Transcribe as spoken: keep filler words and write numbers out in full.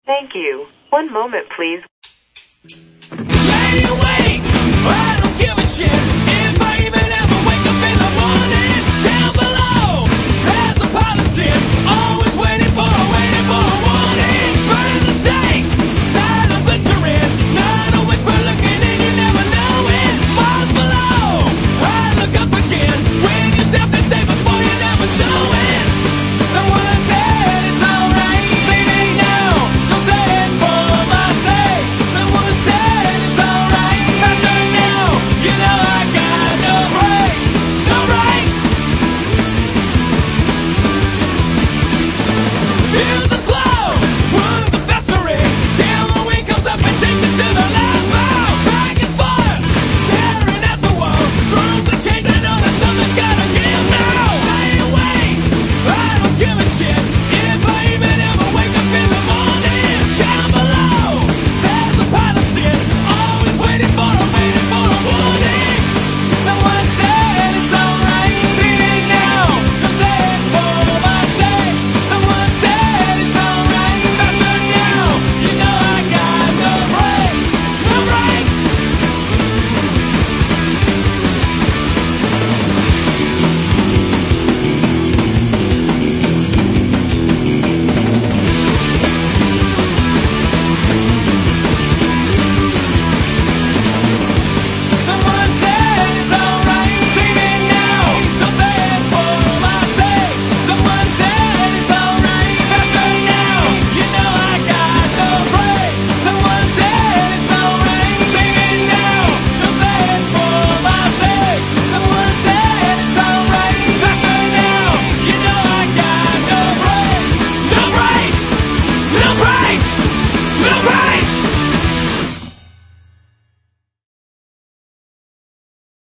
Thank you. One moment, please. Lay awake, I don't give a shit if I even ever wake up in the morning. Down below, there's a policy, always waiting for, waiting for a warning. Burn the stake, side of glycerin, not always for looking in, you never know it. Falls below, I look up again, when you step and say before you never show it. Someone said it's alright, say me now, so say it for my sake. Someone said it's alright, faster now, you know I got no brakes, no brakes. Feels the slow, wounds are festering, till the wind comes up and takes it to the left. Oh, back and forth, staring at the wall, through the cage, I know that something's gotta give now. Stay awake, I don't give a shit if I even ever wake up in the morning. Down below, there's a pile of shit, always waiting for a, waiting for a warning. Someone said it's alright, see me now, so say it for my sake. Someone said it's alright, faster now, you know I got no brakes, no brakes. Someone said it's alright, see me now, so say it for my sake. Someone said it's alright, faster now, you know I got no brakes. Someone said it's alright, see me now, so say it for my sake. Someone said it's alright, faster now, you know I got no brakes, no brakes, no brakes.